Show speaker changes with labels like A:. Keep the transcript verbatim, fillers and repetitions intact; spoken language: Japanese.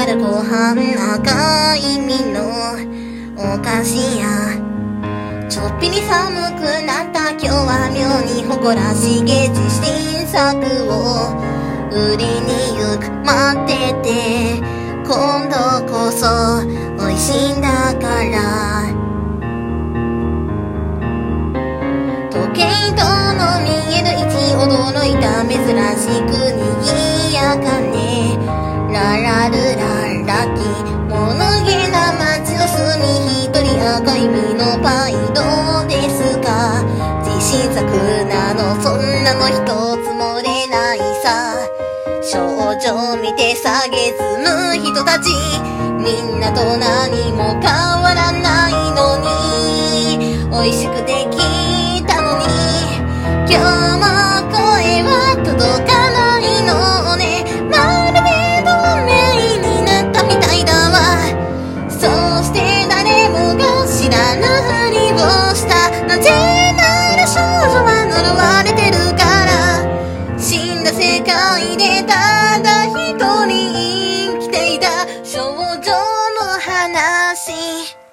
A: るご飯赤い実のお菓子やちょっぴり寒くなった今日は妙に誇らしげ自信作を売りに行く待ってて今度こそ美味しいんだから時計塔の見える位置驚いた珍しく賑やかねララルララキ物気な街の隅一人赤い実のパイどうですか自信作なのそんなの一つも出ないさ少女見て下げずむ人たちみんなと何も変わらないのに美味しくできたのに今日も声は届かないのねまるで透明になったみたいだわそして誰もが知らぬふりをしたなぜなら少女は呪われてるから死んだ世界でただ一人生きていた少女の話